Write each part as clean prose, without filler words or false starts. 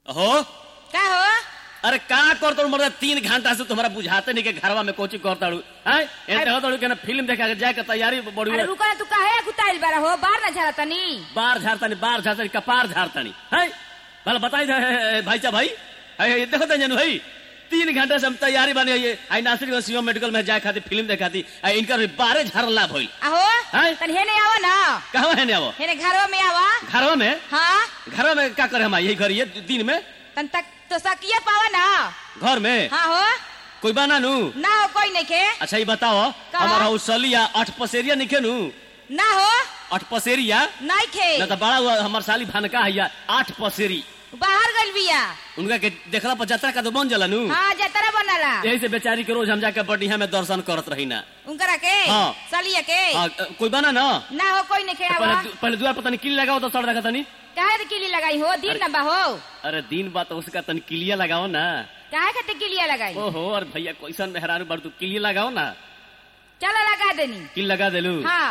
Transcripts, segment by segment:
हो का हो? अरे का करता हूँ मर्द 3 घंटा से तुम्हारा बुझाते नहीं के घरवा में कोची करता हूँ के ना फिल्म देखा के जाए के तैयारी बड़ी अरे रुको ना, तू काहे कुताइल बारा हो? बार ना झाड़तनी बार झाड़तानी कपार झाड़तानी है भला बताई भाईचा भाई है देखो तो जनू भाई 3 घंटे से हम तैयारी बने आई नासिर सीओ मेडिकल में जाए खाती फिल्म देखा थी इनका 12 झाड़ला भइल आहो तन हेने आवा ना। कहवा हेने आवो? हेने घरवा में आवा। घरवा में? हां घरवा में क्या करे हम यही करिए दिन में तन तक तो सकिया पावा ना घर में। हां हो कोई बाना नु ना हो कोई नहीं के। अच्छा ये बताओ हमारा उसलिया 8 पसेरिया निके नु ना हो 8 पसेरिया नहीं खे ना तो बड़ा हुआ हमार साली भानका है 8 पसेरी बाहर गइल बिया उनका के देखला पर यात्रा का तो बन जाला नु। हां जतरा बनला यही से बेचारी के रोज हम जाके बढ़िया में दर्शन करत रही ना उनकरा के। हाँ। सालिया के कोई बना ना ना हो कोई नहीं के आवा। पहले द्वार पता नहीं किली लगाओ तो सड़ रखा तनी काहे किली लगाई हो? दिन ना बा हो। अरे दिन बात उसका तन किलिया लगाओ ना। काहे खातिर किलिया लगाई? ओहो और भैया कैसन मेहरारू बड़ तू किलिया लगाओ ना। चलो लगा देनी किल लगा देलू। हां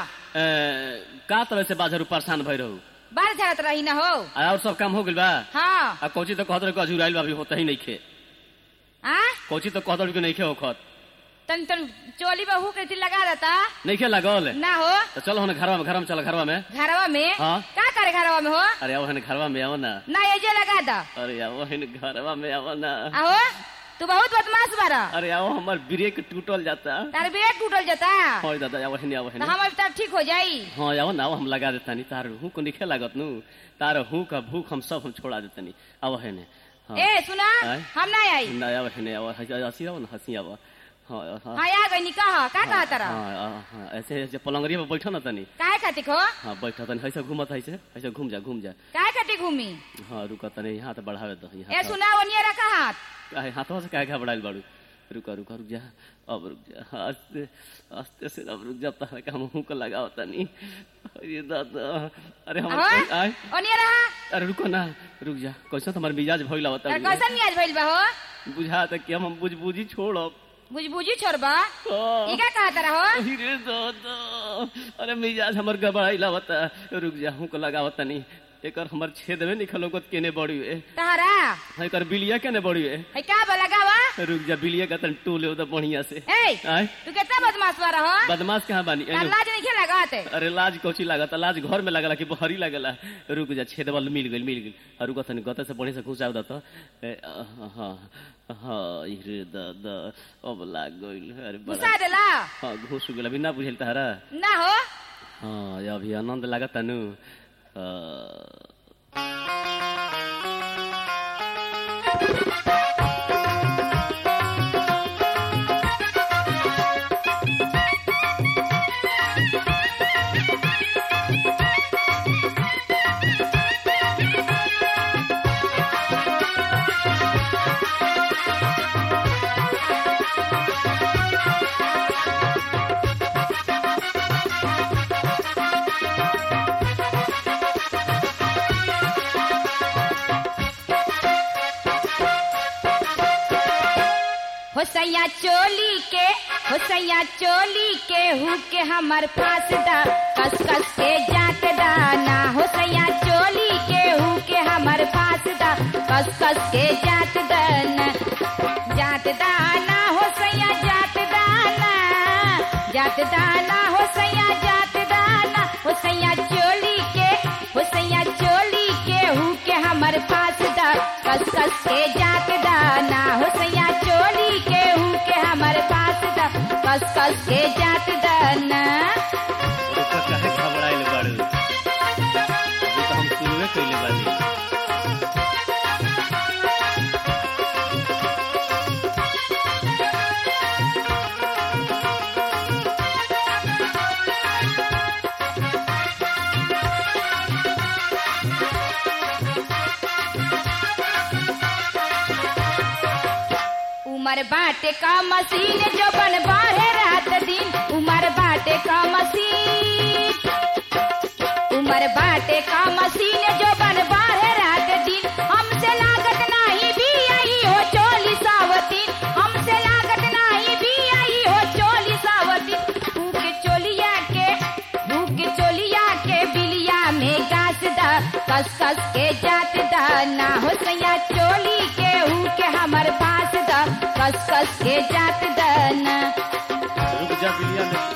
का तरह से बाजारू परेशान भई रहू? बाहर झाड़त रही ना हो। और सब काम हो गइल बा? हां आ कोची तो कहत रहे अजुराइल बा अभी होता ही नहीं खे। हां कोची तो कहत रहे कि नहीं खे होखत तन चोली बहू के थी लगा देता नहीं खे लागल ना हो। तो चलो हम घरवा में चलो घरवा में। घरवा में? हाँ। का करे घरवा में हो? अरे आओ हन घरवा में आओ ना। ना ये जे लगा दा। अरे आओ हन घरवा में आओ ना। आओ तू बहुत बदमाश बारा। अरे आओ हमार ब्रेक टूटल जाता। तार ब्रेक टूटल जाता? होय दादा आओ हन आओ हन। तो हमर तब ठीक हो जाई। हां आओ ना हम लगा देतानी तार हूं को निखे लागत नु तार हूं का भूख हम सब हम छोड़ा देतानी आओ हन। हां ए सुना हम ना आई ना आओ हन आओ हंसी आओ ना हंसी आओ। हां हां हां आ गई नी कहा का कहा तारा? हां ऐसे ऐसे पलंगरिया पे बैठो ना तनी। काहे खातिर हो? हां बैठो तनी ऐसे घूमत ऐसे घूम जा। काहे खातिर घूमी? हां रुको तनी यहां तो बढ़ावे दो ए सुना ओनिया रखा हाथ। काहे हाथवा से काहे घबराइल बाड़ू? रुक जा अब रुक जा आस्ते आस्ते से अब रुक जा तारा का मुंह को लगाओ तनी। अरे दादा अरे हम आए ओनिया रहा। अरे रुको ना रुक जा कैसा तुम्हार मिजाज भइला होता है? कैसा मिजाज भइल बा हो? बुझा त कि हम बुझबुझी छोड़ब। बुझबुझी छोड़बा? ई का कहा तारा हो? अरे दादा अरे मिजाज हमर गबड़ाइला होता। रुक जा हूं को लगाओ तनी एकर हमर छेद में निकलोगत केने बड़ी है तारा है कर बिलिया केने बड़ी है का लगावा? रुक जा बिलिया का तन टूले उधर बढ़िया से। ए तू कितना बदमाश बारा हो? बदमाश कहां बानी? लाज नहीं खे लगाते? अरे लाज कोची लागत? लाज घर में लागला कि बहरी लागला? रुक जा छेद वाला मिल गइल और रुक तनी गते से बढ़िया से घुसाव द त। हां हां रे दादा अब लाग गइल। अरे घुसा देला? हां घुस गेल अभी ना बुझल तारा ना हो। हां अभी आनंद लागत तनु। होसैया चोली के हु के हमर फांस दा कस कस के जात दाना। होसैया चोली के हु के हमर फांस दा कस कस के जात दाना। होसैया जात दाना होसैया जात दाना। होसैया चोली के हु के हमर फांस दा कस कस के जात दाना। होसैया चोली के हु के हमर फांस दा कस कस के जात दाना। काहे घबराइल बाड़ू? अभी तो हम शुरुए कइले बानी। उमर बाटे का मशीन जो बन बाहे रात दिन। उमर बाटे का मशीन जो बन बाहे रात दिन। हमसे लागत नाही भी आई हो चोली सावतीन। हमसे लागत नाही भी आई हो चोली सावतीन। भूख चोलिया के बिलिया में गास दा कस कस के जात दाना हो सैया चोली के हु के हमर पास दा कस के जात दाना। रुक जा बिलिया ने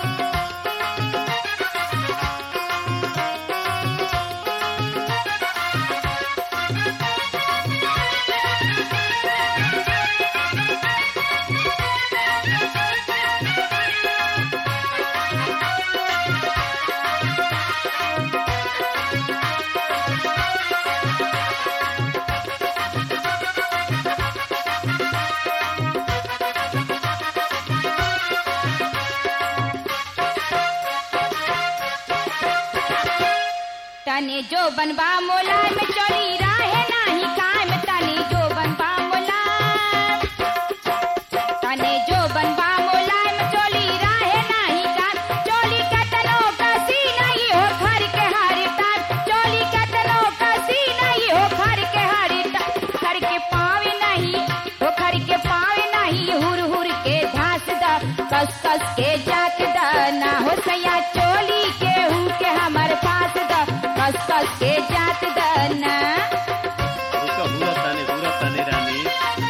तने जो बनबा मोला में चोरी राहे नाही काम तने जो बनबा मोला तने जो बनबा मोला में चोरी राहे नाही काम चोली कतनो कसी नहीं हो घर के हारी टाप चोली कतनो कसी नहीं हो घर के हारी टाप घर के पावे नहीं हो घर के पावे नहीं हुर हुर के धास दा कस के जात दाना हो सैया चोली के हु के हमर पास दा कस के जात दाना। पूरा ताने रानी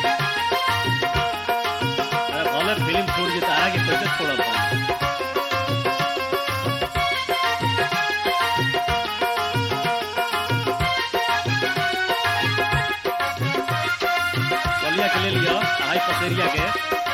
भले फिल्म छोड़ के तारा के कैसे छोड़ा चलिया के ले लिया अढ़ाई पसेरिया के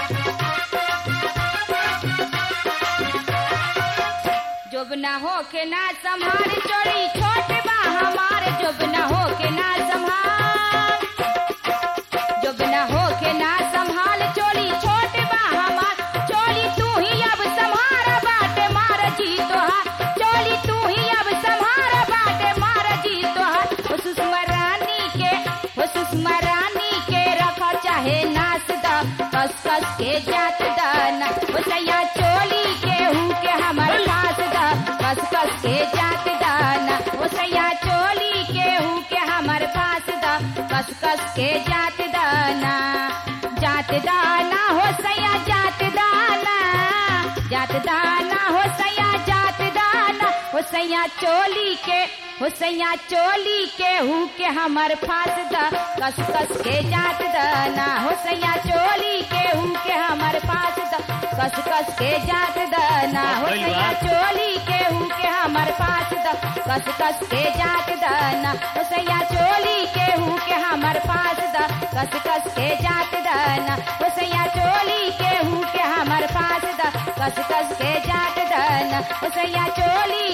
जब ना हो के ना संभार चोरी छोट बा हमार जब ना हो के ना संभाल जब ना हो के ना संभाल चोरी छोट बा हमार चोरी तू ही अब संभार बाटे मार जी तोहार चोरी तू ही अब संभार बाटे मार जी तोहार हो सुषमा रानी के रखा चाहे नास दा कस के जात दाना हो सैया चोली के हु के हमर पास दा कस के जात दाना हो सैया चोली के हु के हमर पास दा कस के जात दाना हो सैया जात दाना हो सैया जात दाना हो सैया चोली के हु के हमर फास दा कस के जात दाना हो सैया चोली के हु के हमर पास दा कस के जात दाना हो सैया चोली के हु के हमर पास दा कस के जात दाना हो सैया चोली के हु के हमर पास दा कस के जात दाना हो सैया चोली के हु के हमर पास दा कस के जात दाना हो सैया चोली